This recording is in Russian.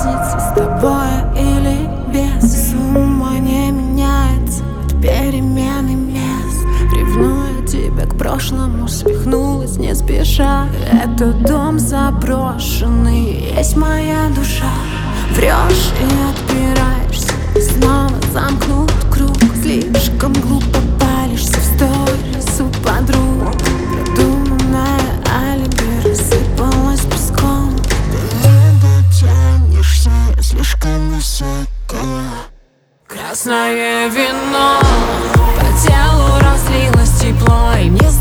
разница, с тобой или без. Сумма не меняется от перемены мест. Ревную тебя к прошлому, свихнулась не спеша. Это дом заброшенный, есть моя душа. Врешь и отпираешься, снова замкнут круг. Слишком глупо палишься в сторис у подруг. Продуманное алиби рассыпалось песком. Ты не дотянешься, я слишком высоко. Красное вино по телу разлилось тепло, и мне